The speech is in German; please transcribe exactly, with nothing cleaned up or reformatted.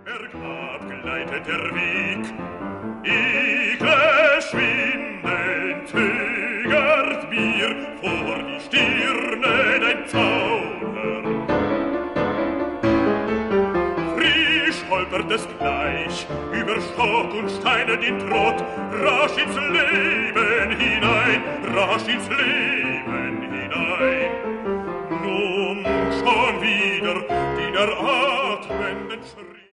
Ergab gleitet der Weg, Egle schwinden zögert mir vor die Stirne dein Zauber. Frisch holpert es gleich über Stock und Steine den Trott, rasch ins Leben hinein, rasch ins Leben